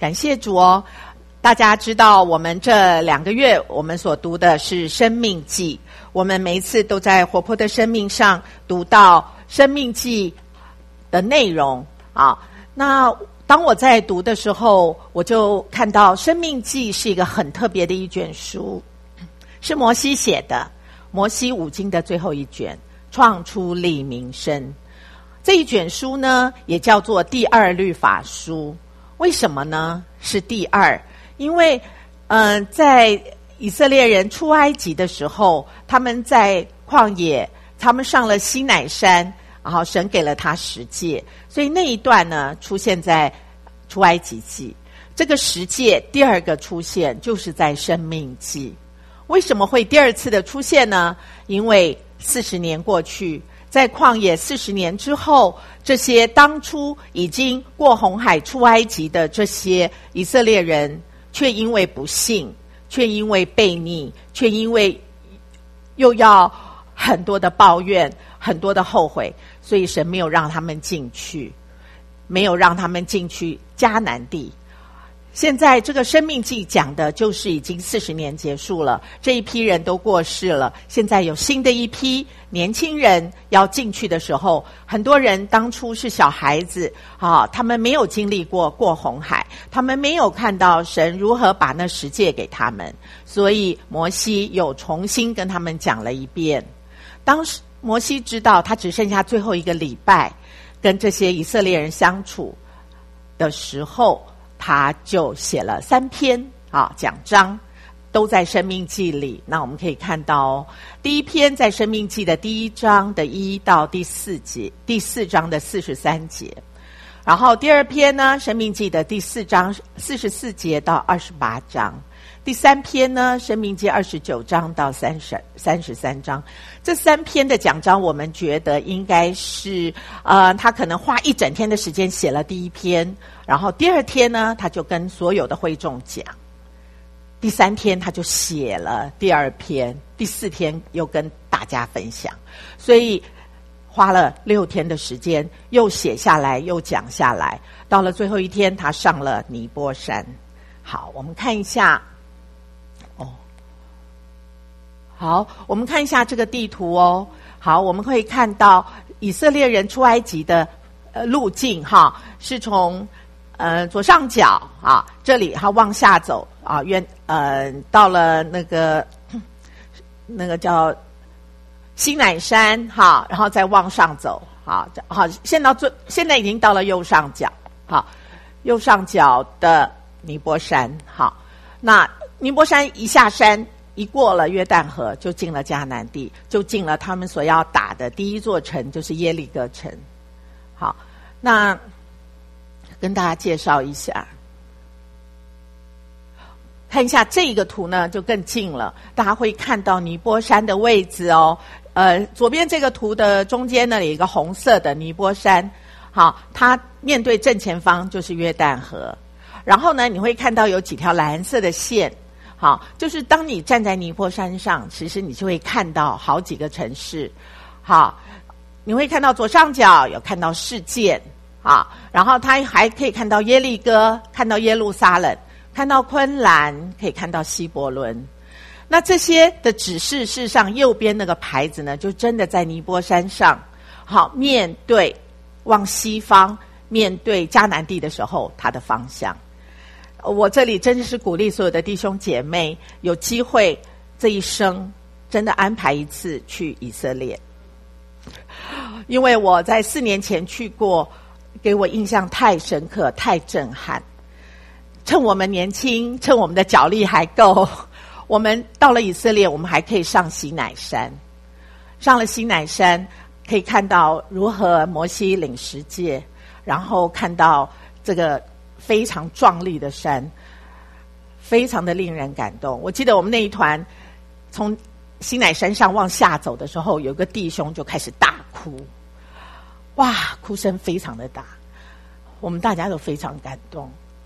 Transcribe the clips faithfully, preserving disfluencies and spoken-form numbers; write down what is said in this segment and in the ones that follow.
感谢主哦。大家知道我们这两个月我们所读的是生命记，我们每一次都在活泼的生命上读到生命记的内容啊。那当我在读的时候，我就看到生命记是一个很特别的一卷书，是摩西写的，摩西五经的最后一卷，创出利民申。这一卷书呢也叫做第二律法书。为什么呢？是第二，因为嗯、呃，在以色列人出埃及的时候，他们在旷野，他们上了西乃山，然后神给了他十诫，所以那一段呢出现在出埃及记。这个十诫第二个出现就是在申命记。为什么会第二次的出现呢？因为四十年过去，在旷野四十年之后，这些当初已经过红海出埃及的这些以色列人，却因为不信，却因为悖逆，却因为又要很多的抱怨，很多的后悔，所以神没有让他们进去，没有让他们进去迦南地。现在这个生命记讲的就是已经四十年结束了，这一批人都过世了，现在有新的一批年轻人要进去的时候，很多人当初是小孩子啊，他们没有经历过过红海，他们没有看到神如何把那十诫给他们，所以摩西又重新跟他们讲了一遍。当时摩西知道他只剩下最后一个礼拜跟这些以色列人相处的时候，他就写了三篇啊讲章，都在生命记里。那我们可以看到哦，第一篇在生命记的第一章的一到第四节，第四章的四十三节。然后第二篇呢，生命记的第四章四十四节到二十八章。第三篇呢，生命记二十九章到三十三十三章。这三篇的讲章，我们觉得应该是呃，他可能花一整天的时间写了第一篇，然后第二天呢，他就跟所有的会众讲，第三天他就写了第二篇，第四天又跟大家分享，所以花了六天的时间，又写下来，又讲下来。到了最后一天，他上了尼波山。好，我们看一下。哦，好，我们看一下这个地图哦。好，我们可以看到以色列人出埃及的呃路径哈，是从呃左上角啊这里，他往下走啊，远呃到了那个那个叫西乃山哈，然后再往上走，好，好，现在最现在已经到了右上角，好，右上角的尼波山，好，那尼波山一下山，一过了约旦河，就进了迦南地，就进了他们所要打的第一座城，就是耶利哥城。好，那跟大家介绍一下，看一下这个图呢，就更近了，大家会看到尼波山的位置哦。呃，左边这个图的中间呢，有一个红色的尼波山，好，它面对正前方就是约旦河。然后呢，你会看到有几条蓝色的线，好，就是当你站在尼波山上，其实你就会看到好几个城市，好，你会看到左上角有看到示剑，啊，然后它还可以看到耶利哥，看到耶路撒冷，看到昆兰，可以看到希伯伦。那这些的指示，事实上右边那个牌子呢，就真的在尼波山上，好，面对往西方，面对迦南地的时候，它的方向。我这里真的是鼓励所有的弟兄姐妹，有机会这一生真的安排一次去以色列，因为我在四年前去过，给我印象太深刻，太震撼。趁我们年轻，趁我们的脚力还够，我们到了以色列，我们还可以上西乃山。上了西乃山，可以看到如何摩西领十诫，然后看到这个非常壮丽的山，非常的令人感动。我记得我们那一团从西乃山上往下走的时候，有个弟兄就开始大哭，哇，哭声非常的大，我们大家都非常感动。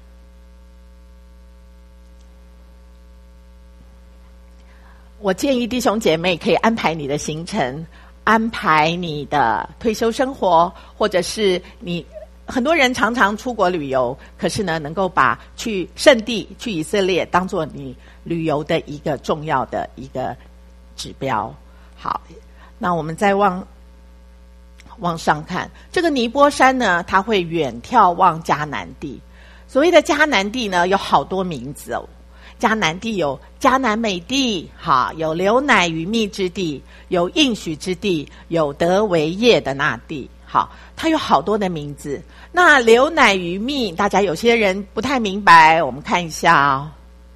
我建议弟兄姐妹可以安排你的行程，安排你的退休生活，或者是你很多人常常出国旅游，可是呢，能够把去圣地、去以色列当作你旅游的一个重要的一个指标。好，那我们再往往上看，这个尼波山呢，它会远眺望迦南地。所谓的迦南地呢，有好多名字哦。迦南地有迦南美地，哈，有流奶与蜜之地，有应许之地，有得为业的那地，好，它有好多的名字。那流奶与蜜，大家有些人不太明白，我们看一下哦。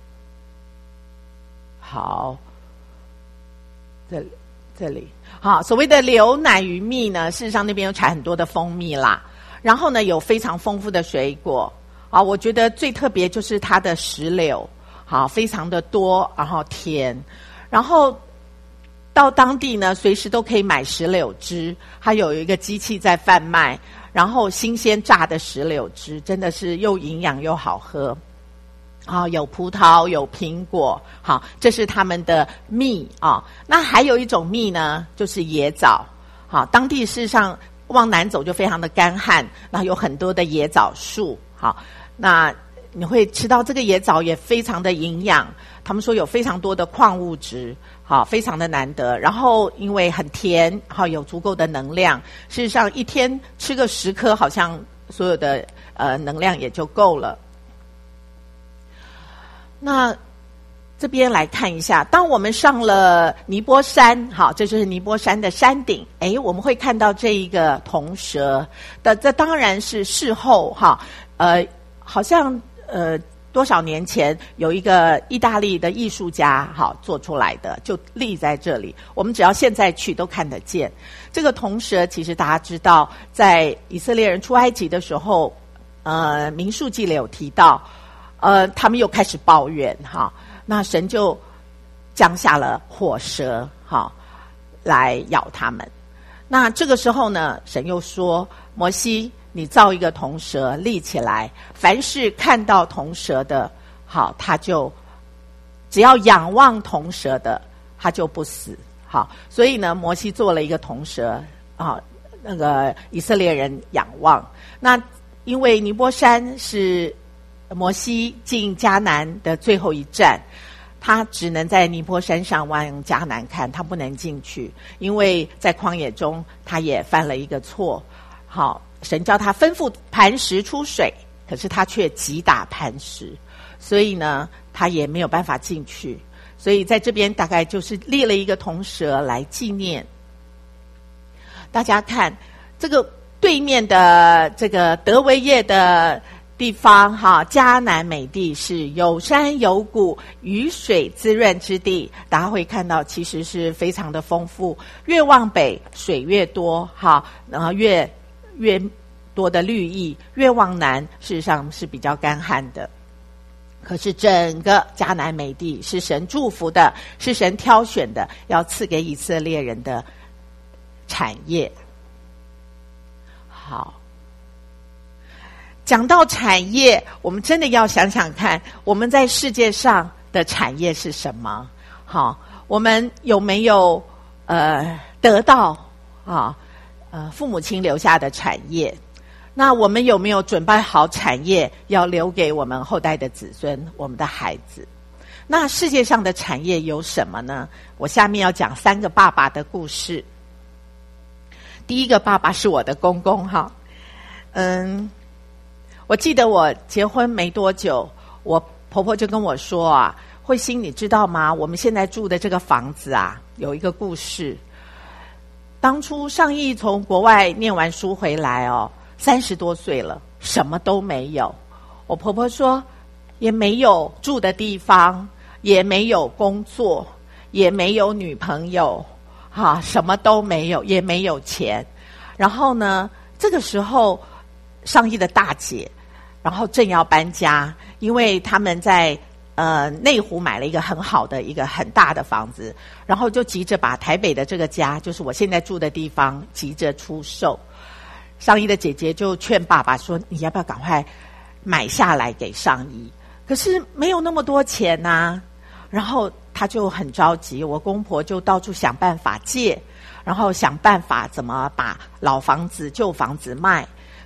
好，这里这里，好，所谓的流奶与蜜呢，事实上那边有产很多的蜂蜜啦，然后呢有非常丰富的水果，啊，我觉得最特别就是它的石榴。好，非常的多，然后甜，然后到当地呢，随时都可以买石榴汁，还有一个机器在贩卖，然后新鲜榨的石榴汁，真的是又营养又好喝。啊，有葡萄，有苹果，好，这是他们的蜜啊。那还有一种蜜呢，就是野枣。好，当地事实上往南走就非常的干旱，那有很多的野枣树。好，那你会吃到这个野枣也非常的营养，他们说有非常多的矿物质，好，非常的难得。然后因为很甜，好，有足够的能量。事实上一天吃个十颗，好像所有的呃能量也就够了。那这边来看一下，当我们上了尼波山，好，这就是尼波山的山顶，诶，我们会看到这一个铜蛇的，这当然是事后哈，呃，好像。呃，多少年前有一个意大利的艺术家，好做出来的，就立在这里。我们只要现在去都看得见。这个铜蛇，其实大家知道，在以色列人出埃及的时候，呃，民数记里有提到，呃，他们又开始抱怨哈，那神就降下了火蛇，哈，来咬他们。那这个时候呢，神又说，摩西，你造一个铜蛇立起来，凡是看到铜蛇的，好，他就只要仰望铜蛇的，他就不死。好，所以呢，摩西做了一个铜蛇啊，那个以色列人仰望。那因为尼波山是摩西进迦南的最后一站，他只能在尼波山上往迦南看，他不能进去，因为在旷野中他也犯了一个错。好，神叫他吩咐磐石出水，可是他却击打磐石，所以呢他也没有办法进去。所以在这边大概就是立了一个铜蛇来纪念。大家看这个对面的这个得为业的地方哈，迦南美地是有山有谷，雨水滋润之地。大家会看到其实是非常的丰富，越往北水越多哈，然后越越多的绿意，越往南事实上是比较干旱的。可是整个迦南美地是神祝福的，是神挑选的，要赐给以色列人的产业。好，讲到产业，我们真的要想想看，我们在世界上的产业是什么？好，我们有没有呃得到啊呃父母亲留下的产业？那我们有没有准备好产业要留给我们后代的子孙，我们的孩子？那世界上的产业有什么呢？我下面要讲三个爸爸的故事。第一个爸爸是我的公公哈，嗯，我记得我结婚没多久，我婆婆就跟我说啊，慧欣你知道吗？我们现在住的这个房子啊，有一个故事。当初上义从国外念完书回来哦，三十多岁了，什么都没有。我婆婆说，也没有住的地方，也没有工作，也没有女朋友，哈、啊，什么都没有，也没有钱。然后呢，这个时候上义的大姐，然后正要搬家，因为他们在呃内湖买了一个很好的一个很大的房子，然后就急着把台北的这个家，就是我现在住的地方，急着出售。上义的姐姐就劝爸爸说，你要不要赶快买下来给上义？可是没有那么多钱啊。然后他就很着急，我公婆就到处想办法借，然后想办法怎么把老房子旧房子卖。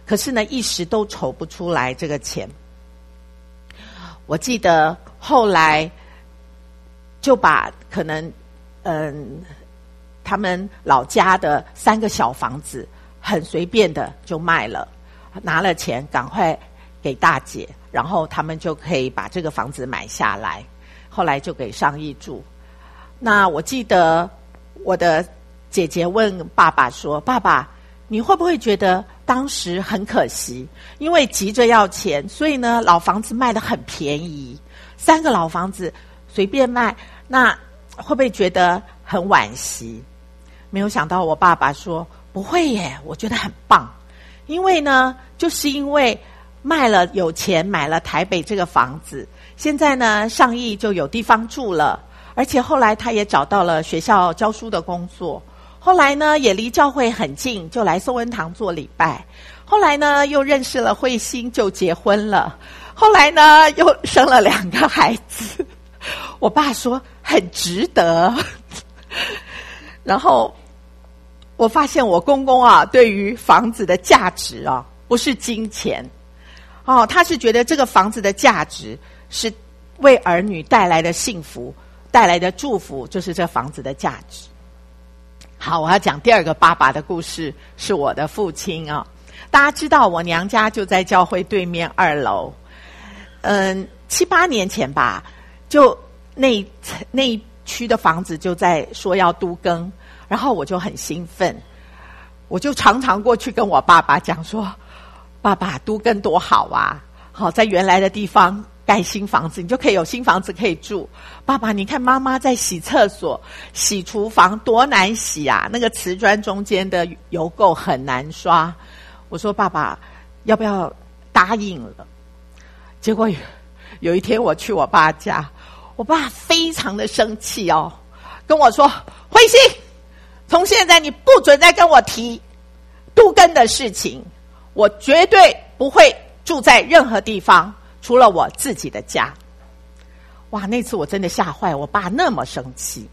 可是呢，一时都筹不出来这个钱。我记得后来就把可能嗯他们老家的三个小房子很随便的就卖了，拿了钱赶快给大姐，然后他们就可以把这个房子买下来，后来就给上义住。那我记得我的姐姐问爸爸说，爸爸你会不会觉得当时很可惜，因为急着要钱，所以呢老房子卖得很便宜，三个老房子随便卖，那会不会觉得很惋惜？没有想到我爸爸说，不会耶，我觉得很棒，因为呢就是因为卖了有钱买了台北这个房子，现在呢上义就有地方住了，而且后来他也找到了学校教书的工作，后来呢也离教会很近，就来松恩堂做礼拜，后来呢又认识了慧馨，就结婚了，后来呢又生了两个孩子。我爸说很值得。然后我发现我公公啊对于房子的价值啊不是金钱哦，他是觉得这个房子的价值是为儿女带来的幸福带来的祝福，就是这房子的价值。好，我要讲第二个爸爸的故事，是我的父亲啊。大家知道我娘家就在教会对面二楼，嗯，七八年前吧，就那那一区的房子就在说要都更，然后我就很兴奋，我就常常过去跟我爸爸讲说，爸爸都更多好啊，好在原来的地方盖新房子，你就可以有新房子可以住。爸爸你看妈妈在洗厕所洗厨房多难洗啊，那个瓷砖中间的油垢很难刷。我说爸爸要不要答应了？结果有有一天我去我爸家，我爸非常的生气哦，跟我说，慧馨，从现在你不准再跟我提都更的事情，我绝对不会住在任何地方除了我自己的家。哇，那次我真的吓坏，我爸那么生气。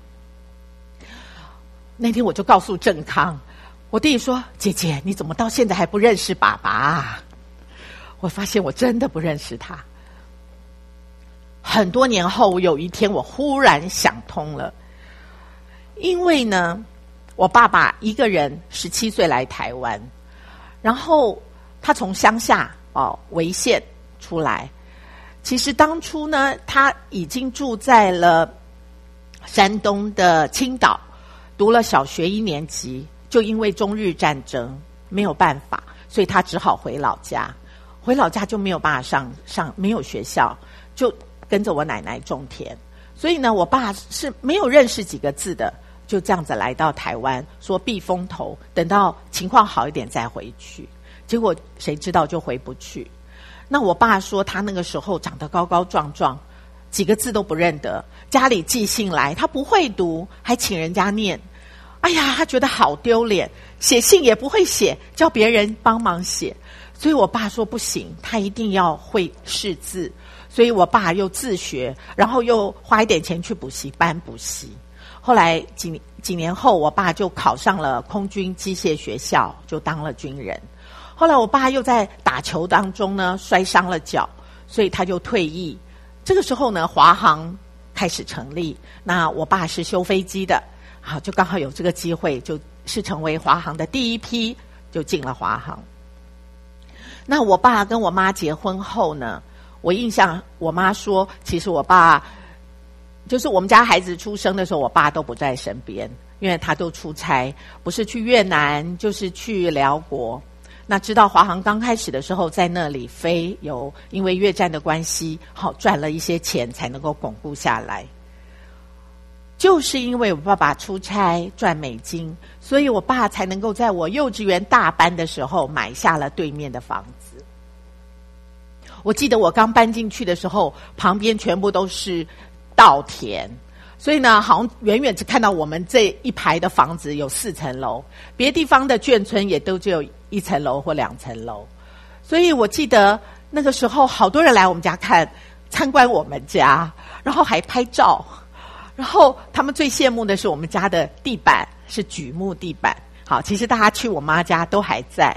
那天我就告诉正康，我弟弟说，姐姐你怎么到现在还不认识爸爸啊？我发现我真的不认识他。很多年后有一天我忽然想通了，因为呢我爸爸一个人十七岁来台湾，然后他从乡下哦潍县出来，其实当初呢他已经住在了山东的青岛，读了小学一年级，就因为中日战争没有办法，所以他只好回老家，回老家就没有办法上上没有学校，就跟着我奶奶种田，所以呢我爸是没有认识几个字的，就这样子来到台湾说避风头，等到情况好一点再回去，结果谁知道就回不去。那我爸说他那个时候长得高高壮壮，几个字都不认得，家里寄信来他不会读，还请人家念，哎呀他觉得好丢脸，写信也不会写，叫别人帮忙写，所以我爸说不行，他一定要会识字，所以我爸又自学，然后又花一点钱去补习班补习。后来几几年后，我爸就考上了空军机械学校，就当了军人。后来我爸又在打球当中呢摔伤了脚，所以他就退役。这个时候呢，华航开始成立，那我爸是修飞机的，好，就刚好有这个机会，就是成为华航的第一批，就进了华航。那我爸跟我妈结婚后呢，我印象我妈说，其实我爸就是我们家孩子出生的时候，我爸都不在身边，因为他都出差，不是去越南就是去辽国。那知道华航刚开始的时候在那里飞，有因为越战的关系好赚了一些钱才能够巩固下来。就是因为我爸爸出差赚美金，所以我爸才能够在我幼稚园大班的时候买下了对面的房子。我记得我刚搬进去的时候，旁边全部都是稻田，所以呢好像远远只看到我们这一排的房子有四层楼，别地方的眷村也都只有一层楼或两层楼。所以我记得那个时候好多人来我们家看参观我们家，然后还拍照，然后他们最羡慕的是我们家的地板是榉木地板。好，其实大家去我妈家都还在，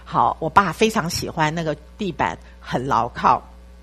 好，我爸非常喜欢那个地板很牢靠。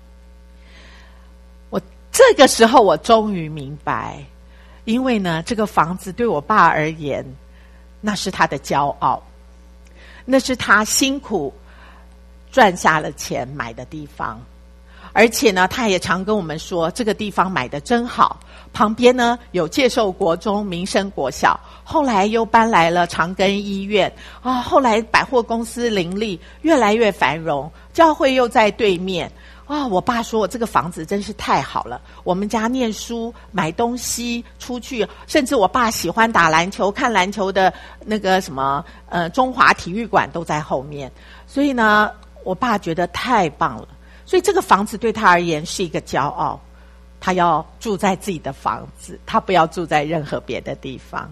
我这个时候我终于明白，因为呢，这个房子对我爸而言，那是他的骄傲，那是他辛苦赚下了钱买的地方。而且呢，他也常跟我们说，这个地方买得真好，旁边呢有介寿国中、民生国小，后来又搬来了长庚医院啊，后来百货公司林立，越来越繁荣，教会又在对面啊。我爸说，这个房子真是太好了，我们家念书、买东西、出去，甚至我爸喜欢打篮球、看篮球的那个什么呃中华体育馆都在后面，所以呢，我爸觉得太棒了。所以这个房子对他而言是一个骄傲，他要住在自己的房子，他不要住在任何别的地方。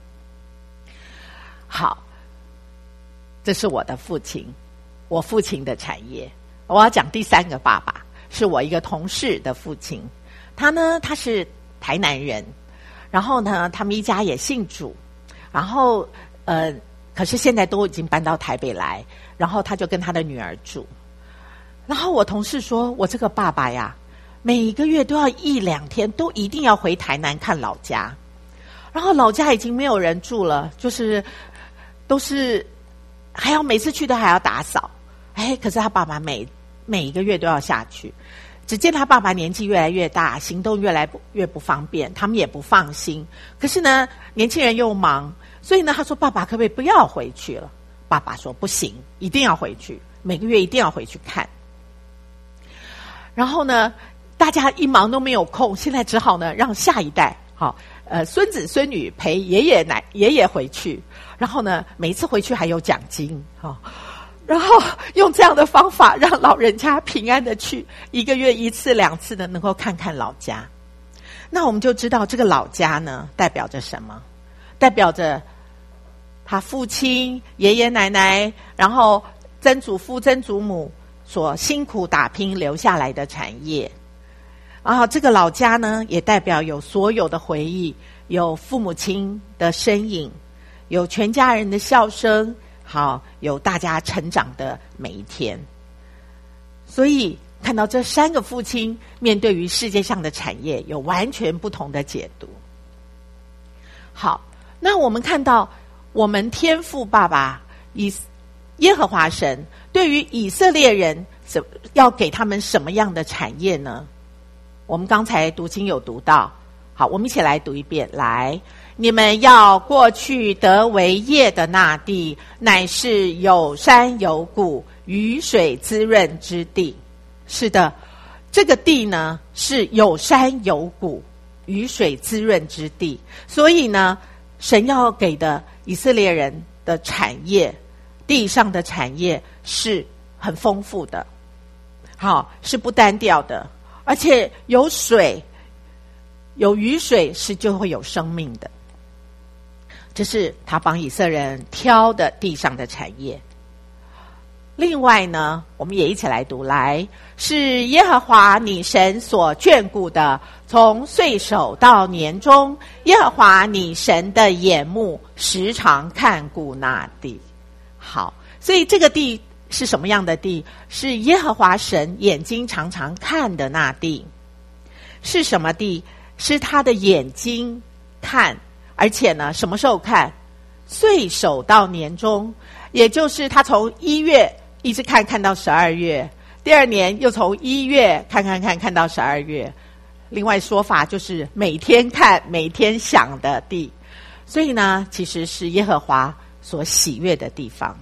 好，这是我的父亲，我父亲的产业。我要讲第三个爸爸，是我一个同事的父亲。他呢，他是台南人，然后呢，他们一家也信主，然后呃，可是现在都已经搬到台北来，然后他就跟他的女儿住。然后我同事说，我这个爸爸呀，每一个月都要一两天都一定要回台南看老家，然后老家已经没有人住了，就是都是还要每次去都还要打扫。哎，可是他爸爸每每一个月都要下去。只见他爸爸年纪越来越大，行动越来越不方便，他们也不放心。可是呢，年轻人又忙，所以呢，他说爸爸可不可以不要回去了？爸爸说不行，一定要回去，每个月一定要回去看。然后呢，大家一忙都没有空，现在只好呢让下一代，好，呃，孙子孙女陪爷爷奶爷爷回去，然后呢，每一次回去还有奖金，哈，然后用这样的方法让老人家平安的去，一个月一次两次的能够看看老家。那我们就知道这个老家呢代表着什么？代表着他父亲、爷爷奶奶，然后曾祖父、曾祖母所辛苦打拼留下来的产业。然后这个老家呢，也代表有所有的回忆，有父母亲的身影，有全家人的笑声，好，有大家成长的每一天。所以看到这三个父亲面对于世界上的产业有完全不同的解读。好，那我们看到我们天父爸爸以耶和华神对于以色列人要给他们什么样的产业呢？我们刚才读经有读到，好，我们一起来读一遍。来，你们要过去得为业的那地，乃是有山有谷、雨水滋润之地。是的，这个地呢是有山有谷、雨水滋润之地，所以呢，神要给的以色列人的产业，地上的产业是很丰富的，好，是不单调的，而且有水有雨水是就会有生命的。这是他帮以色列人挑的地上的产业。另外呢，我们也一起来读，来，是耶和华你神所眷顾的，从岁首到年终，耶和华你神的眼目时常看顾那地。好，所以这个地是什么样的地？是耶和华神眼睛常常看的那地。是什么地？是他的眼睛看，而且呢，什么时候看？岁首到年终，也就是他从一月一直看看到十二月，第二年又从一月看看看看到十二月。另外说法就是每天看，每天想的地。所以呢，其实是耶和华所喜悦的地方。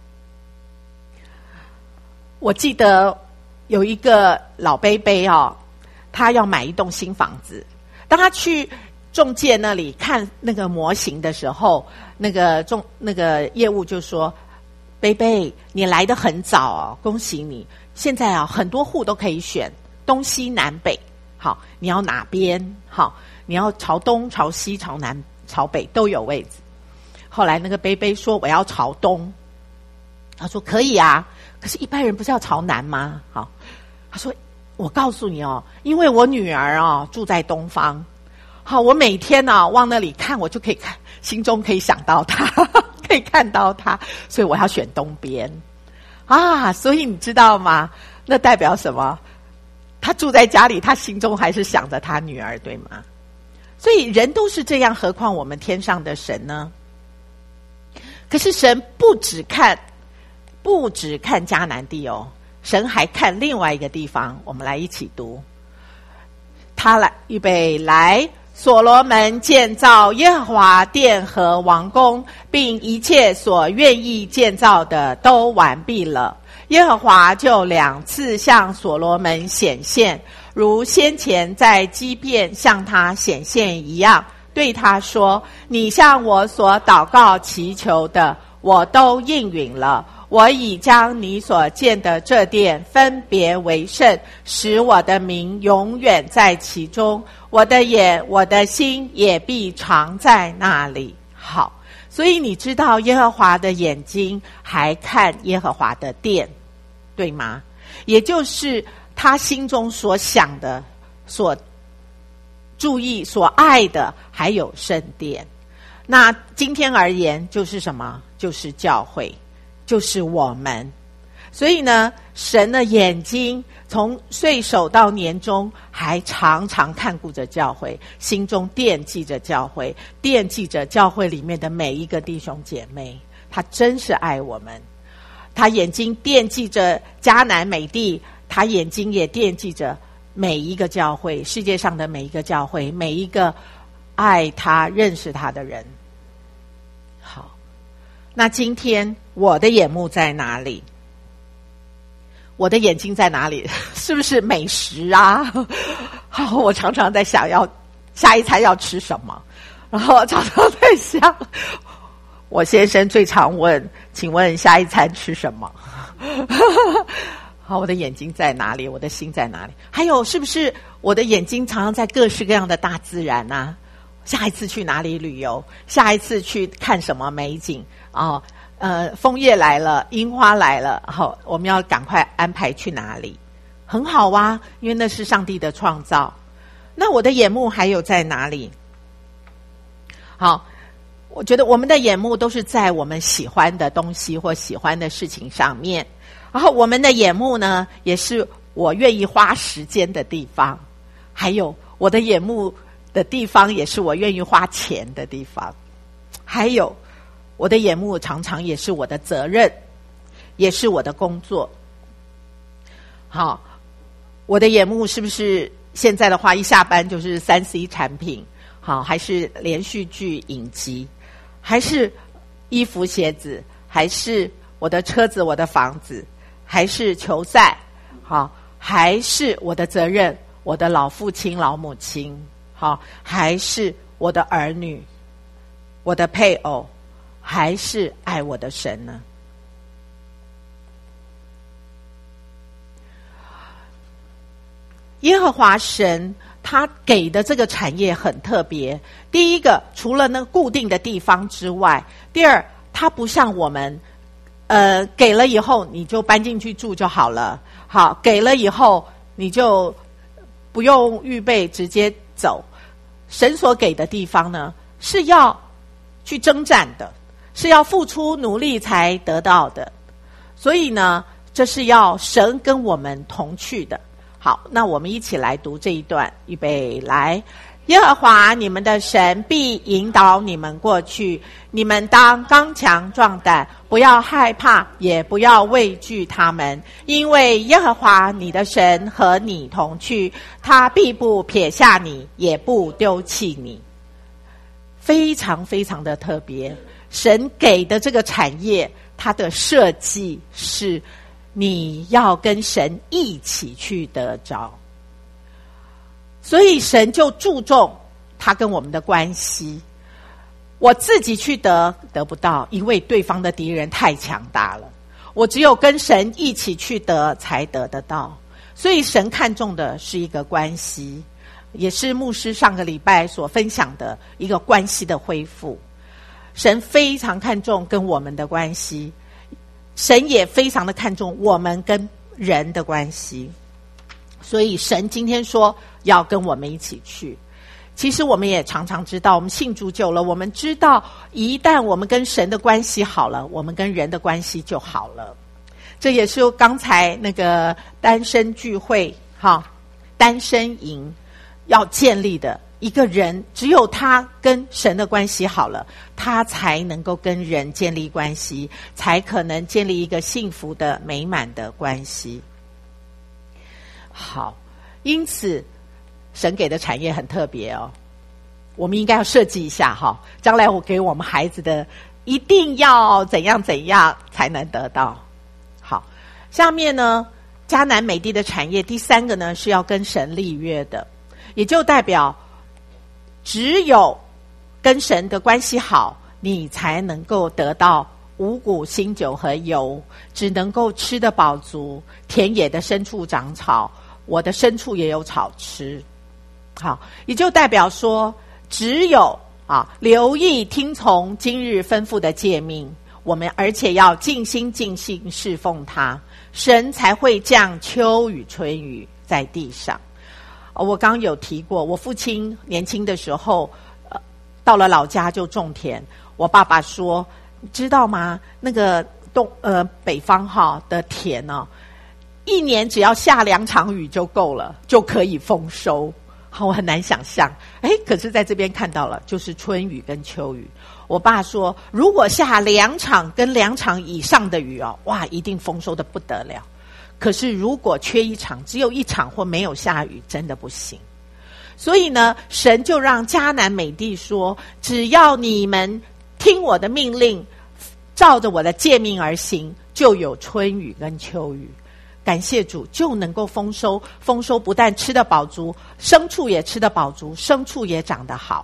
我记得有一个老伯伯哦，他要买一栋新房子。当他去仲介那里看那个模型的时候，那个仲那个业务就说：“伯伯，你来得很早哦，恭喜你！现在啊，很多户都可以选东西南北。好，你要哪边？好，你要朝东、朝西、朝南、朝北都有位置。”后来那个伯伯说：“我要朝东。”他说：“可以啊，可是一般人不是要朝南吗？”好，他说：“我告诉你哦，因为我女儿哦住在东方，好，我每天呢、啊、往那里看，我就可以看，心中可以想到她，可以看到她，所以我要选东边。” 啊，所以你知道吗？那代表什么？他住在家里，他心中还是想着他女儿，对吗？所以人都是这样，何况我们天上的神呢？可是神不只看，不只看迦南地哦，神还看另外一个地方。我们来一起读。他来预备来，所罗门建造耶和华殿和王宫，并一切所愿意建造的都完毕了。耶和华就两次向所罗门显现，如先前在基遍向他显现一样，对他说：你向我所祷告祈求的，我都应允了。我已将你所建的这殿分别为圣，使我的名永远在其中，我的眼我的心也必常在那里。好，所以你知道耶和华的眼睛还看耶和华的殿，对吗？也就是他心中所想的，所注意所爱的，还有圣殿。那今天而言就是什么？就是教会，就是我们。所以呢，神的眼睛从岁首到年终还常常看顾着教会，心中惦记着教会，惦记着教会里面的每一个弟兄姐妹。他真是爱我们，他眼睛惦记着迦南美地，他眼睛也惦记着每一个教会，世界上的每一个教会，每一个爱他认识他的人。好，那今天我的眼目在哪里？我的眼睛在哪里？是不是美食啊？好，我常常在想要下一餐要吃什么，然后常常在想，我先生最常问，请问下一餐吃什么？好，我的眼睛在哪里？我的心在哪里？还有，是不是我的眼睛常常在各式各样的大自然啊？下一次去哪里旅游？下一次去看什么美景？哦，呃，枫叶来了，樱花来了，好，我们要赶快安排去哪里？很好啊，因为那是上帝的创造。那我的眼目还有在哪里？好，我觉得我们的眼目都是在我们喜欢的东西或喜欢的事情上面。然后我们的眼目呢，也是我愿意花时间的地方。还有我的眼目的地方，也是我愿意花钱的地方。还有我的眼目常常也是我的责任，也是我的工作。好，我的眼目是不是现在的话，一下班就是三 C 产品？好，还是连续剧影集，还是衣服鞋子，还是我的车子我的房子，还是球赛？好，还是我的责任，我的老父亲老母亲？好，还是我的儿女，我的配偶，还是爱我的神呢？耶和华神他给的这个产业很特别。第一个，除了那个固定的地方之外，第二，他不像我们呃，给了以后你就搬进去住就好了。好，给了以后你就不用预备直接走。神所给的地方呢，是要去征战的，是要付出努力才得到的。所以呢，这是要神跟我们同去的。好，那我们一起来读这一段，预备来。耶和华你们的神必引导你们过去，你们当刚强壮胆，不要害怕，也不要畏惧他们，因为耶和华你的神和你同去，他必不撇下你，也不丢弃你。非常非常的特别，神给的这个产业，它的设计是你要跟神一起去得着，所以神就注重他跟我们的关系。我自己去得得不到，因为对方的敌人太强大了，我只有跟神一起去得才得得到。所以神看重的是一个关系，也是牧师上个礼拜所分享的一个关系的恢复。神非常看重跟我们的关系，神也非常的看重我们跟人的关系。所以神今天说要跟我们一起去。其实我们也常常知道，我们信主久了，我们知道一旦我们跟神的关系好了，我们跟人的关系就好了。 这也是刚才那个单身聚会哈，单身营要建立的。一个人只有他跟神的关系好了，他才能够跟人建立关系，才可能建立一个幸福的美满的关系。好，因此神给的产业很特别哦，我们应该要设计一下哈，将来我给我们孩子的一定要怎样怎样才能得到。好，下面呢，迦南美地的产业第三个呢是要跟神立约的，也就代表只有跟神的关系好，你才能够得到五谷新酒和油，只能够吃得饱足，田野的牲畜长草，我的牲畜也有草吃。好，也就代表说只有啊留意听从今日吩咐的诫命，我们而且要尽心尽性侍奉他，神才会降秋雨春雨在地上。我刚刚有提过，我父亲年轻的时候，呃，到了老家就种田。我爸爸说，你知道吗？那个东呃北方哈的田呢、哦，一年只要下两场雨就够了，就可以丰收。好，我很难想象。哎，可是在这边看到了，就是春雨跟秋雨。我爸说，如果下两场跟两场以上的雨哦，哇，一定丰收的不得了。可是如果缺一场，只有一场或没有下雨，真的不行。所以呢，神就让迦南美地说，只要你们听我的命令，照着我的诫命而行，就有春雨跟秋雨。感谢主，就能够丰收。丰收不但吃得饱足，牲畜也吃得饱足，牲畜也长得好。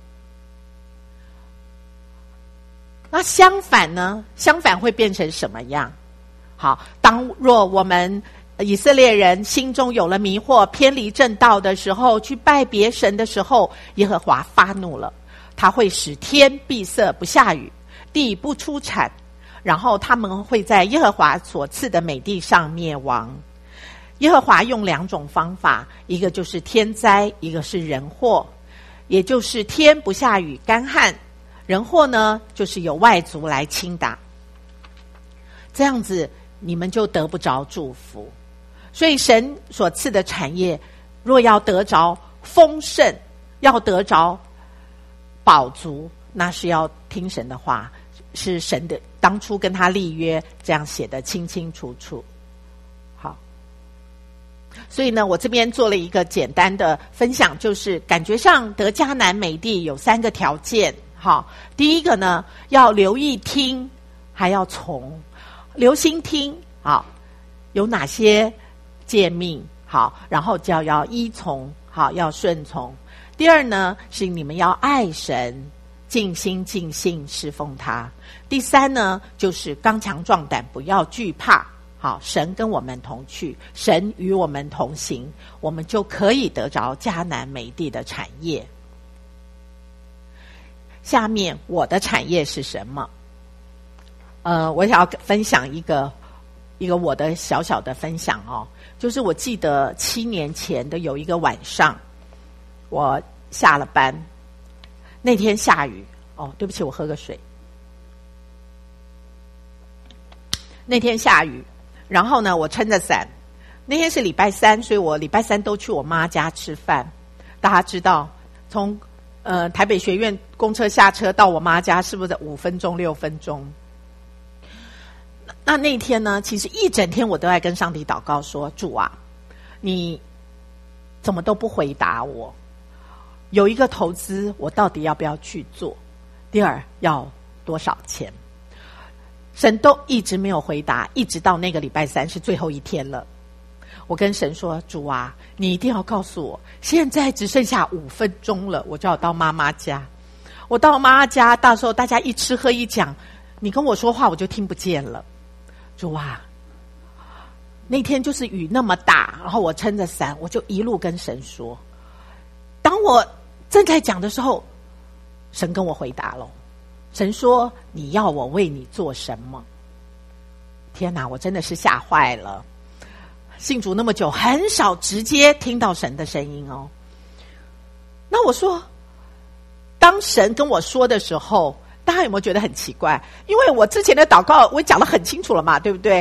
那相反呢？相反会变成什么样？好，当若我们以色列人心中有了迷惑，偏离正道的时候，去拜别神的时候，耶和华发怒了，他会使天闭塞不下雨，地不出产，然后他们会在耶和华所赐的美地上灭亡。耶和华用两种方法，一个就是天灾，一个是人祸。也就是天不下雨干旱，人祸呢就是有外族来侵打，这样子你们就得不着祝福。所以神所赐的产业，若要得着丰盛，要得着饱足，那是要听神的话，是神的当初跟他立约，这样写得清清楚楚。好，所以呢，我这边做了一个简单的分享，就是感觉上得迦南美地有三个条件。好，第一个呢，要留意听，还要从，留心听。好，有哪些诫命？好，然后就要要依从，好，要顺从。第二呢，是你们要爱神，尽心尽性侍奉他。第三呢，就是刚强壮胆，不要惧怕。好，神跟我们同去，神与我们同行，我们就可以得着迦南美地的产业。下面我的产业是什么？呃，我想要分享一个一个我的小小的分享哦，就是我记得七年前的有一个晚上，我下了班，那天下雨哦，对不起，我喝个水。那天下雨，然后呢，我撑着伞。那天是礼拜三，所以我礼拜三都去我妈家吃饭。大家知道，从呃台北学院公车下车到我妈家，是不是五分钟、六分钟？那那天呢，其实一整天我都在跟上帝祷告说：主啊，你怎么都不回答我？有一个投资，我到底要不要去做？第二，要多少钱？神都一直没有回答，一直到那个礼拜三是最后一天了。我跟神说：主啊，你一定要告诉我，现在只剩下五分钟了，我就要到妈妈家。我到妈妈家，到时候大家一吃喝一讲，你跟我说话我就听不见了。主啊，那天就是雨那么大，然后我撑着伞，我就一路跟神说。当我正在讲的时候，神跟我回答了。神说：你要我为你做什么？天哪，我真的是吓坏了。信主那么久，很少直接听到神的声音哦。那我说，当神跟我说的时候，大家有没有觉得很奇怪？因为我之前的祷告我讲得很清楚了嘛，对不对？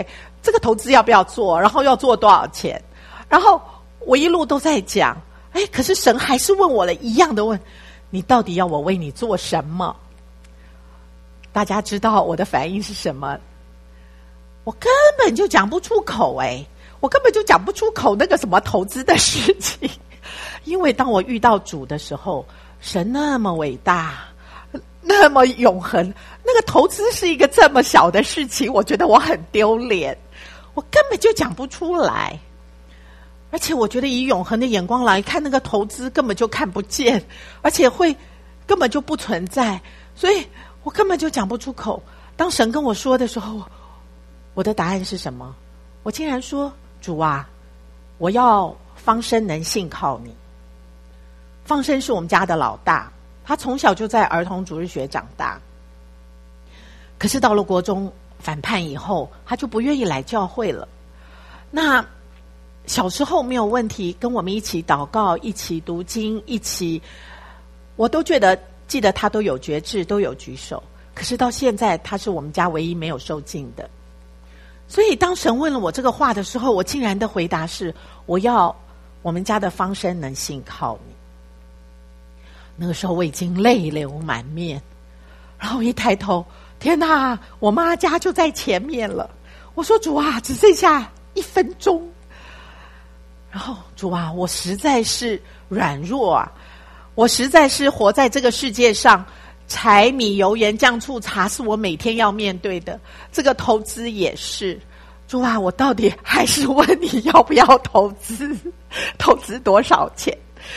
这个投资要不要做，然后要做多少钱，然后我一路都在讲，哎，可是神还是问我了一样的问，你到底要我为你做什么？大家知道我的反应是什么？我根本就讲不出口，哎，我根本就讲不出口那个什么投资的事情。因为当我遇到主的时候，神那么伟大，那么永恒，那个投资是一个这么小的事情，我觉得我很丢脸，我根本就讲不出来。而且我觉得以永恒的眼光来看，那个投资根本就看不见，而且会根本就不存在，所以我根本就讲不出口。当神跟我说的时候，我的答案是什么？我竟然说，主啊，我要方生能信靠你。方生是我们家的老大，他从小就在儿童主日学长大，可是到了国中反叛以后，他就不愿意来教会了。那小时候没有问题，跟我们一起祷告，一起读经，一起，我都觉得记得他都有觉志，都有举手。可是到现在，他是我们家唯一没有受浸的。所以当神问了我这个话的时候，我竟然的回答是，我要我们家的方生能信靠你。那个时候我已经泪流满面，然后一抬头，天哪，我妈家就在前面了。我说，主啊，只剩下一分钟。然后主啊，我实在是软弱啊，我实在是活在这个世界上，柴米油盐酱醋茶是我每天要面对的，这个投资也是。主啊，我到底还是问你要不要投资，投资多少钱？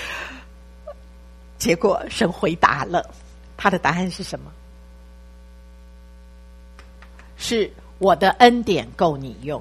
结果神回答了，他的答案是什么？是我的恩典够你用。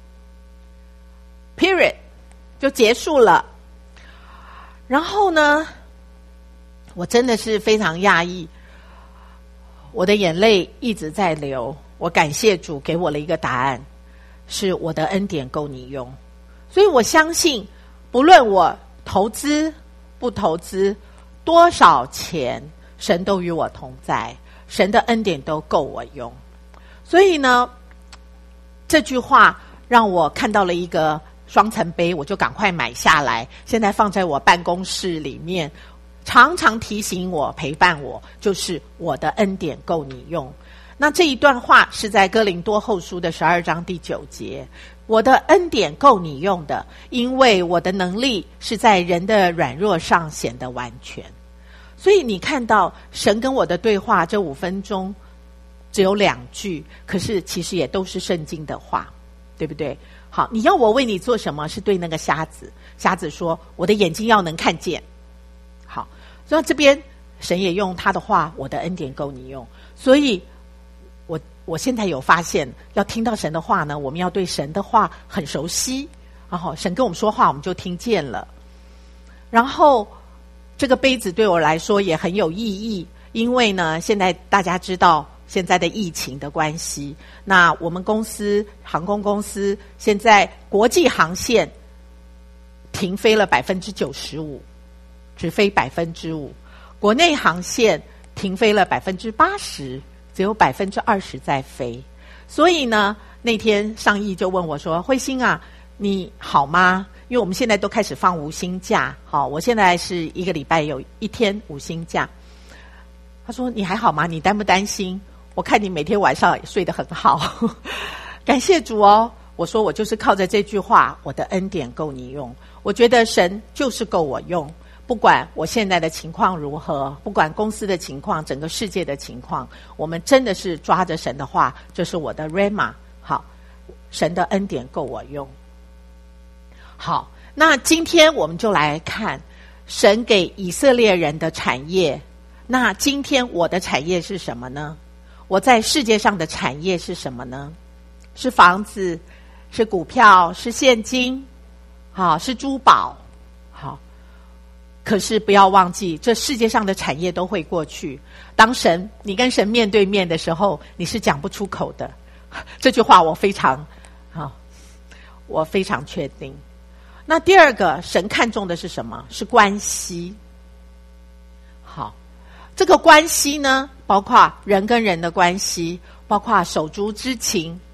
Period， 就结束了。然后呢，我真的是非常讶异，我的眼泪一直在流。我感谢主给我了一个答案，是我的恩典够你用。所以我相信，不论我投资不投资多少钱，神都与我同在，神的恩典都够我用。所以呢，这句话让我看到了一个双层杯，我就赶快买下来，现在放在我办公室里面，常常提醒我，陪伴我，就是我的恩典够你用。那这一段话是在哥林多后书的十二章第九节，我的恩典够你用的，因为我的能力是在人的软弱上显得完全。所以你看到神跟我的对话，这五分钟只有两句，可是其实也都是圣经的话，对不对？好，你要我为你做什么？是对那个瞎子，瞎子说我的眼睛要能看见。好，所以这边神也用他的话，我的恩典够你用。所以我我现在有发现，要听到神的话呢，我们要对神的话很熟悉，然后神跟我们说话，我们就听见了。然后这个杯子对我来说也很有意义，因为呢，现在大家知道现在的疫情的关系，那我们公司航空公司现在国际航线停飞了百分之九十五，只飞百分之五；国内航线停飞了百分之八十，只有百分之二十在飞。所以呢，那天上义就问我说：“慧馨啊，你好吗？”因为我们现在都开始放无薪假，好，我现在是一个礼拜有一天无薪假。他说：“你还好吗？你担不担心？我看你每天晚上也睡得很好。”感谢主哦。我说我就是靠着这句话，我的恩典够你用。我觉得神就是够我用，不管我现在的情况如何，不管公司的情况，整个世界的情况，我们真的是抓着神的话，这是我的 Rhema。好，神的恩典够我用。好，那今天我们就来看神给以色列人的产业。那今天我的产业是什么呢？我在世界上的产业是什么呢？是房子，是股票，是现金，好，是珠宝，好。可是不要忘记，这世界上的产业都会过去。当神你跟神面对面的时候，你是讲不出口的。这句话我非常好，我非常确定。那第二个，神看重的是什么？是关系。好，这个关系呢，包括人跟人的关系，包括手足之情，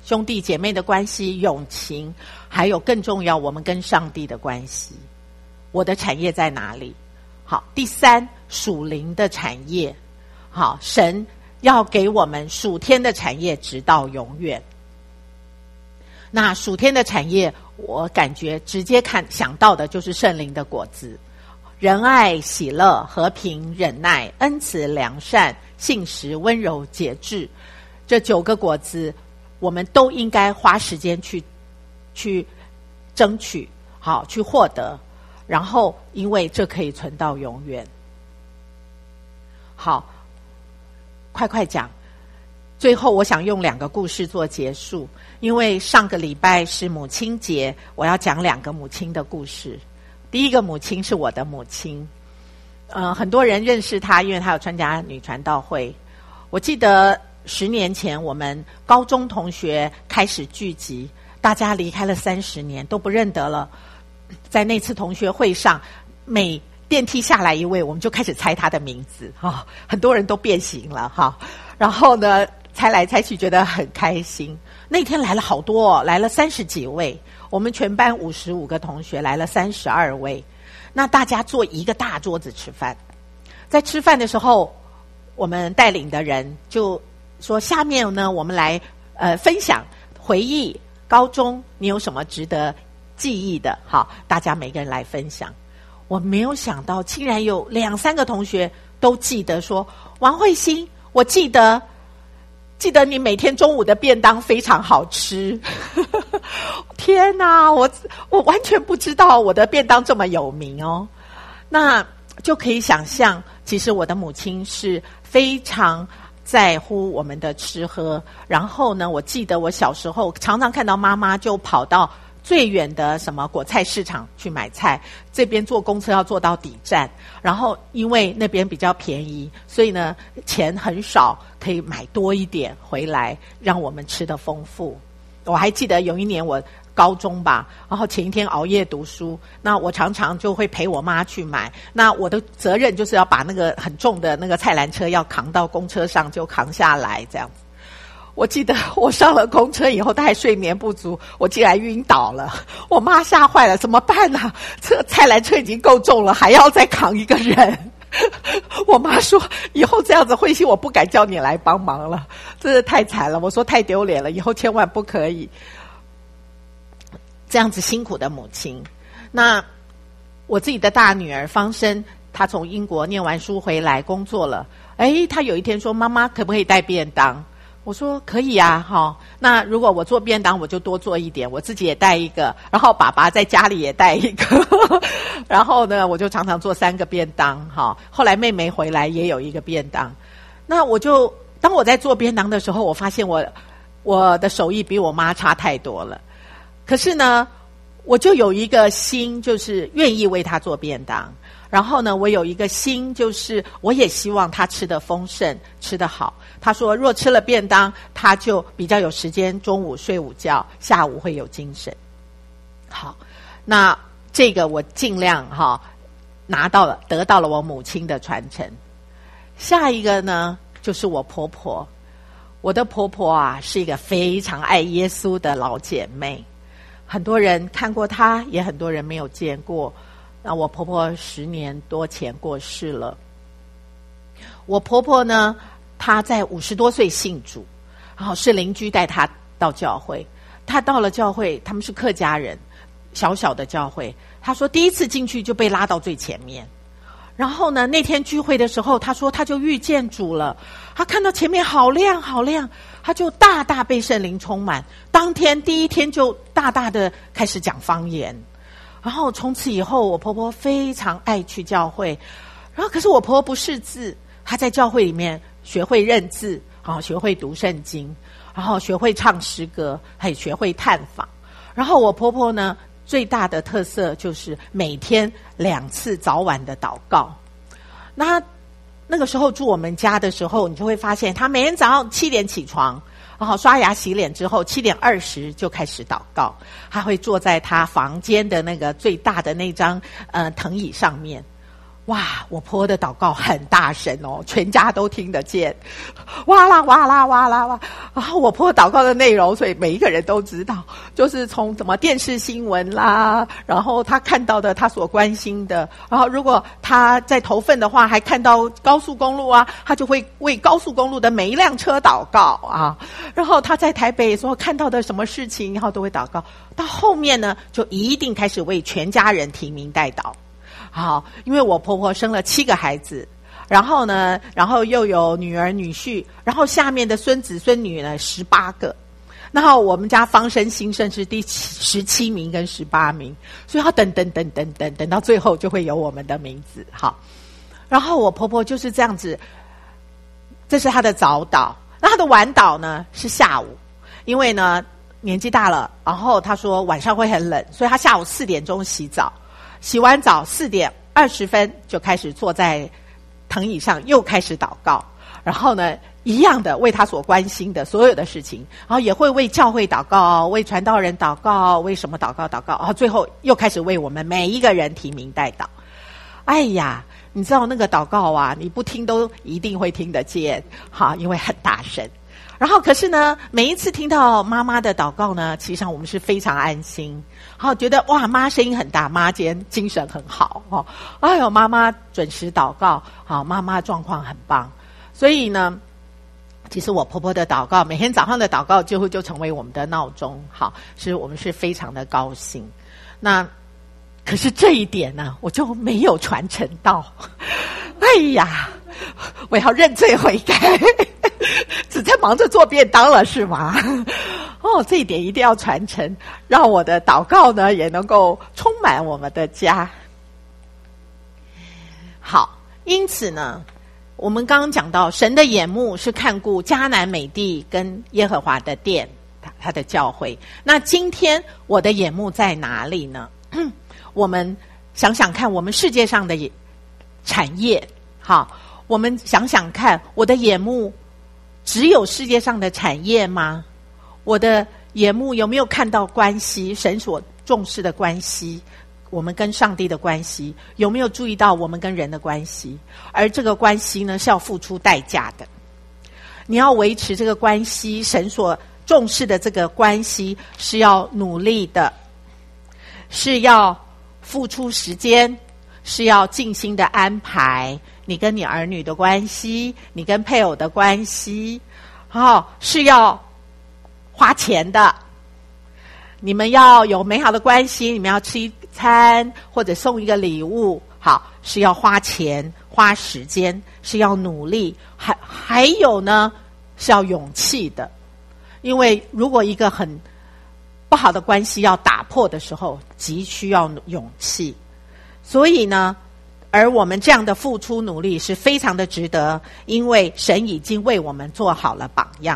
兄弟姐妹的关系、友情，还有更重要，我们跟上帝的关系。我的产业在哪里？好，第三，属灵的产业。好，神要给我们属天的产业，直到永远。那属天的产业，我感觉直接看想到的就是圣灵的果子：仁爱、喜乐、和平、忍耐、恩慈、良善、信实、温柔、节制。这九个果子，我们都应该花时间去去争取，好，去获得。然后，因为这可以存到永远。好，快快讲。最后我想用两个故事做结束，因为上个礼拜是母亲节，我要讲两个母亲的故事。第一个母亲是我的母亲，呃，很多人认识她，因为她有参加女传道会。我记得十年前我们高中同学开始聚集，大家离开了三十年都不认得了。在那次同学会上，每电梯下来一位，我们就开始猜他的名字哈、哦，很多人都变形了哈、哦。然后呢，猜来猜去，觉得很开心。那天来了好多、哦，来了三十几位。我们全班五十五个同学，来了三十二位。那大家坐一个大桌子吃饭，在吃饭的时候，我们带领的人就说：“下面呢，我们来呃分享回忆高中，你有什么值得记忆的？”好，大家每个人来分享。我没有想到，竟然有两三个同学都记得说：“王慧欣，我记得。”记得你每天中午的便当非常好吃。天哪，我我完全不知道我的便当这么有名哦。那就可以想象，其实我的母亲是非常在乎我们的吃喝。然后呢，我记得我小时候常常看到妈妈就跑到最远的什么果菜市场去买菜，这边坐公车要坐到底站，然后因为那边比较便宜，所以呢钱很少，可以买多一点回来，让我们吃得丰富。我还记得有一年我高中吧，然后前一天熬夜读书，那我常常就会陪我妈去买，那我的责任就是要把那个很重的那个菜篮车要扛到公车上，就扛下来这样子。我记得我上了公车以后，他还睡眠不足，我竟然晕倒了。我妈吓坏了，怎么办啊？这菜篮车已经够重了，还要再扛一个人。我妈说：“以后这样子，慧欣，我不敢叫你来帮忙了，真是太惨了。”我说：“太丢脸了，以后千万不可以这样子辛苦的母亲。”那我自己的大女儿方生，她从英国念完书回来工作了。哎，她有一天说：“妈妈，可不可以带便当？”我说可以啊，哈、哦。那如果我做便当，我就多做一点，我自己也带一个，然后爸爸在家里也带一个，然后呢，我就常常做三个便当，哈、哦。后来妹妹回来也有一个便当，那我就当我在做便当的时候，我发现我我的手艺比我妈差太多了，可是呢，我就有一个心，就是愿意为她做便当。然后呢，我有一个心，就是我也希望他吃得丰盛，吃得好。他说，若吃了便当，他就比较有时间，中午睡午觉，下午会有精神。好，那这个我尽量哈、哦、拿到了，得到了我母亲的传承。下一个呢，就是我婆婆。我的婆婆啊，是一个非常爱耶稣的老姐妹，很多人看过她，也很多人没有见过。那我婆婆十年多前过世了。我婆婆呢，她在五十多岁信主，然后是邻居带她到教会。她到了教会，他们是客家人，小小的教会。她说第一次进去就被拉到最前面。然后呢，那天聚会的时候，她说她就遇见主了。她看到前面好亮好亮，她就大大被圣灵充满。当天第一天就大大的开始讲方言。然后从此以后，我婆婆非常爱去教会。然后可是我婆婆不识字，她在教会里面学会认字，然后学会读圣经，然后学会唱诗歌，还有学会探访。然后我婆婆呢，最大的特色就是每天两次早晚的祷告。那那个时候住我们家的时候，你就会发现她每天早上七点起床，然后刷牙洗脸之后，七点二十就开始祷告。他会坐在他房间的那个最大的那张呃藤椅上面。 哇，我婆婆的祷告很大声哦，全家都听得见，哇啦哇啦哇啦哇！然后我婆婆祷告的内容，所以每一个人都知道，就是从什么电视新闻啦，然后她看到的，她所关心的，然后如果她在头份的话，还看到高速公路啊，她就会为高速公路的每一辆车祷告啊。然后她在台北所看到的什么事情，然后都会祷告。到后面呢，就一定开始为全家人提名代祷。好，因为我婆婆生了七个孩子，然后呢，然后又有女儿女婿，然后下面的孙子孙女呢十八个，然后我们家方生兴盛是第十七名跟十八名，所以要等等等等等等到最后就会有我们的名字。好，然后我婆婆就是这样子，这是她的早祷，那她的晚祷呢是下午，因为呢年纪大了，然后她说晚上会很冷，所以她下午四点钟洗澡。洗完澡四点二十分就开始坐在藤椅上，又开始祷告。然后呢，一样的为他所关心的所有的事情，然后也会为教会祷告，为传道人祷告，为什么祷告祷告，然后最后又开始为我们每一个人提名代祷。哎呀，你知道那个祷告啊，你不听都一定会听得见，好，因为很大声。然后可是呢，每一次听到妈妈的祷告呢，其实上我们是非常安心，然后觉得哇，妈声音很大，妈今天精神很好哦，哎呦，妈妈准时祷告，好，妈妈状况很棒。所以呢，其实我婆婆的祷告，每天早上的祷告就会就成为我们的闹钟，好，是我们是非常的高兴。那可是这一点呢，我就没有传承到。哎呀，我要认罪悔改，只在忙着做便当了是吗？哦，这一点一定要传承，让我的祷告呢也能够充满我们的家。好，因此呢，我们刚刚讲到，神的眼目是看顾迦南美地跟耶和华的殿，他的教会。那今天我的眼目在哪里呢？我们想想看，我们世界上的产业，好，我们想想看，我的眼目只有世界上的产业吗？我的眼目有没有看到关系，神所重视的关系，我们跟上帝的关系，有没有注意到我们跟人的关系？而这个关系呢，是要付出代价的。你要维持这个关系，神所重视的这个关系是要努力的，是要付出时间，是要尽心的安排你跟你儿女的关系，你跟配偶的关系，哦，是要花钱的。你们要有美好的关系，你们要吃一餐或者送一个礼物，好，是要花钱花时间，是要努力，还还有呢是要勇气的。因为如果一个很不好的关系要打破的时候，急需要勇气。所以呢，而我们这样的付出努力是非常的值得，因为神已经为我们做好了榜样。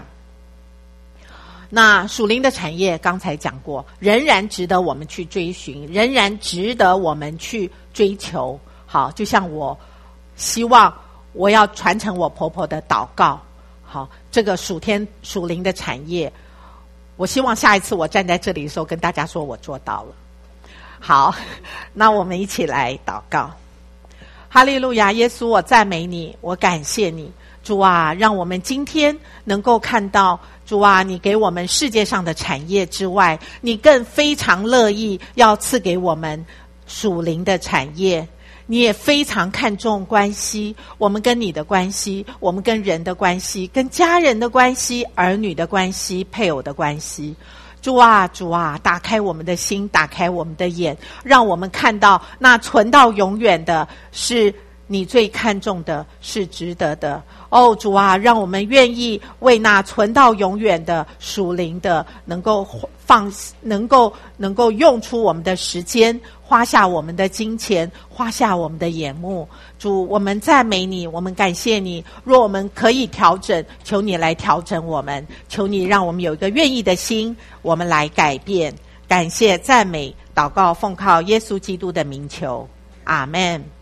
那属灵的产业刚才讲过，仍然值得我们去追寻，仍然值得我们去追求。好，就像我希望我要传承我婆婆的祷告，好，这个属天属灵的产业，我希望下一次我站在这里的时候跟大家说我做到了。好，那我们一起来祷告。哈利路亚，耶稣，我赞美你，我感谢你，主啊，让我们今天能够看到，主啊，你给我们世界上的产业之外，你更非常乐意要赐给我们属灵的产业。你也非常看重关系，我们跟你的关系，我们跟人的关系，跟家人的关系，儿女的关系，配偶的关系。主啊，主啊，打开我们的心，打开我们的眼，让我们看到那存到永远的是你最看重的，是值得的。哦，主啊，让我们愿意为那存到永远的属灵的，能够放，能够能够用出我们的时间，花下我们的金钱，花下我们的眼目。主，我们赞美你，我们感谢你。若我们可以调整，求你来调整我们，求你让我们有一个愿意的心，我们来改变。感谢赞美祷告，奉靠耶稣基督的名求，阿们。